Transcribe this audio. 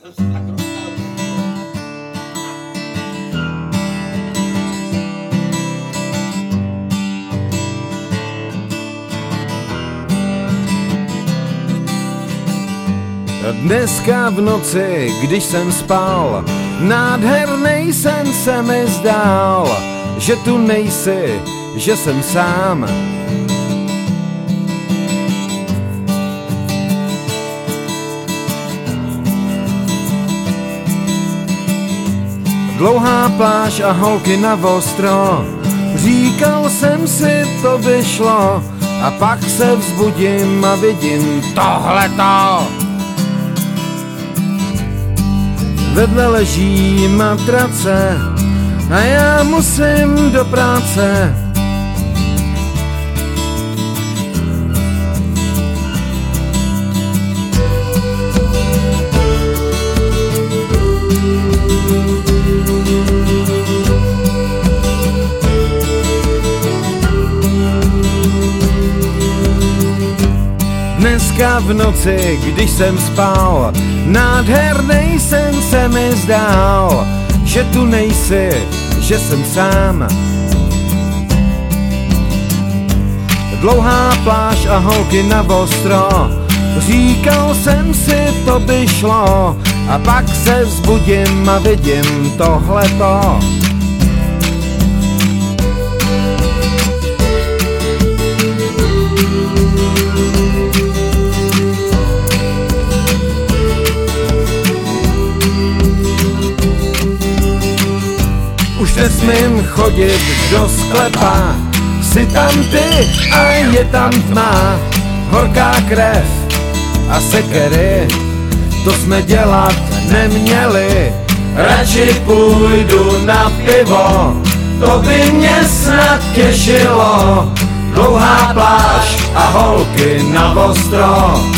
Dneska v noci, když jsem spal, nádhernej sen se mi zdál, že tu nejsi, že jsem sám. Dlouhá pláž a holky na ostro, říkal jsem si, to by šlo, a pak se vzbudím a vidím tohleto. Vedle leží matrace a já musím do práce. Dneska v noci, když jsem spal, nádhernej sen se mi zdál, že tu nejsi, že jsem sám. Dlouhá pláž a holky na ostro, říkal jsem si, to by šlo, a pak se vzbudím a vidím tohleto. Už nesmím chodit do sklepa, jsi tam ty a je tam tma, horká krev a sekery, to jsme dělat neměli. Radši půjdu na pivo, to by mě snad těšilo. Dlouhá pláž a holky na ostro,